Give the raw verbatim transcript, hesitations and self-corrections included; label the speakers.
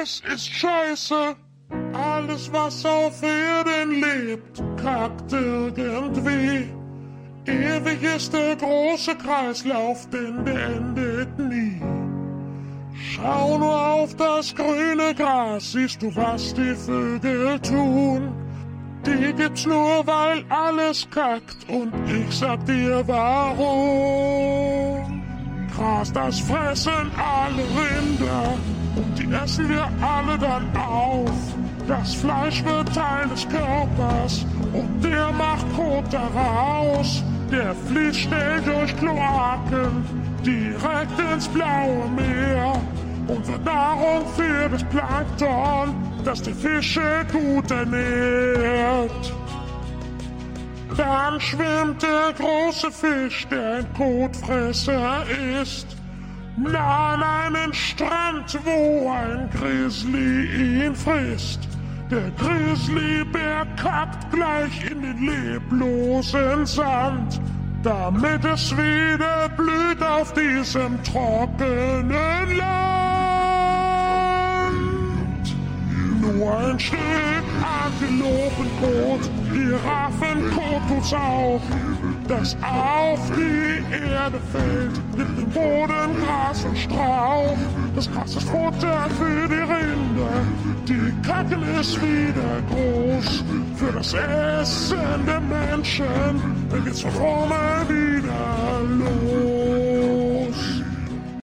Speaker 1: Es ist scheiße. Alles, was auf Erden lebt, kackt irgendwie. Ewig ist der große Kreislauf, denn der endet nie. Schau nur auf das grüne Gras, siehst du, was die Vögel tun. Die gibt's nur, weil alles kackt, und ich sag dir warum. Gras, das fressen alle Rinder, und die essen wir alle dann auf. Das Fleisch wird Teil des Körpers, und der macht Kot daraus. Der fließt schnell durch Kloaken, direkt ins blaue Meer, und wird Nahrung für das Plankton, das die Fische gut ernährt. Dann schwimmt der große Fisch, der ein Kotfresser ist, nah an einen Strand, wo ein Grizzly ihn frisst. Der Grizzlybär kackt gleich in den leblosen Sand, damit es wieder blüht auf diesem trockenen Land. Nur ein Stück Antilopenkot, Giraffenkot tut's auch, das auf die Erde fällt, mit dem Boden, Gras und Strauch. Das Gras ist Futter für die Rinder, die Kacke ist wieder groß für das Essen der Menschen. Dann geht's von vorne wieder los.